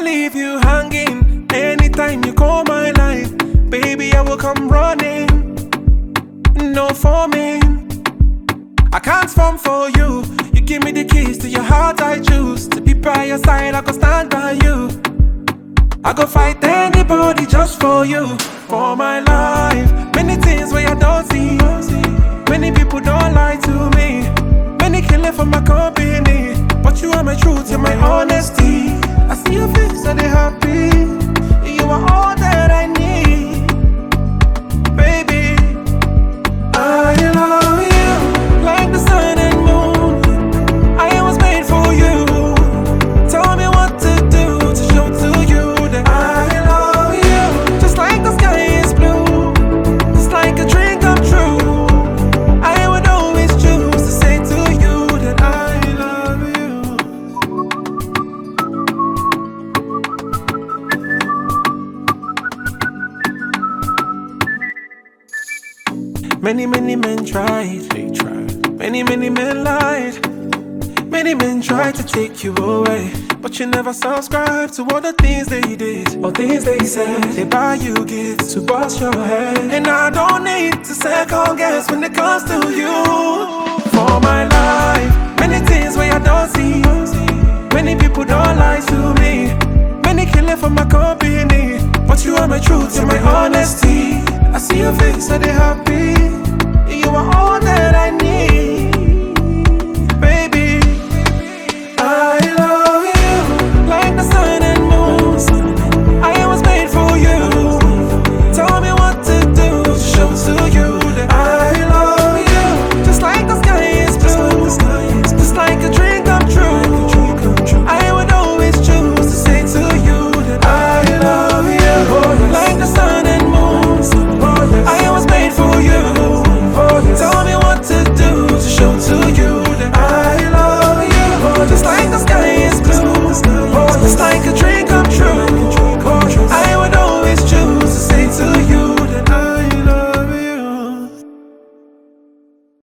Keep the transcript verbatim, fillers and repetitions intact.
leave you hanging. Anytime you call my line, baby, I will come running. No forming, I can't form for you. You give me the keys to your heart, I choose to be by your side. I go stand by you. I go fight anybody just for you, for my life. Many things where I don't see. Many people don't lie to me. Many killing for my company, but you are my truth, you're my honesty. I see your face and they happy. You are all that I need, baby. I love you like the sun and moon. I was made for you. Tell me what to do to show to you that I love you. Just like the sky is blue, just like a dream come true. I would always choose to say to you that I love you. Many, many men tried, they tried. Many, many men lied. Many men tried to take you away, but you never subscribed to all the things they did, all things they said. They buy you gifts to bust your head, and I don't need to second guess when it comes to you. For my life, many things where I don't see. Many people don't lie to me. Many killing for my company, but you are my truth, you're my honesty. I see your face and they happy.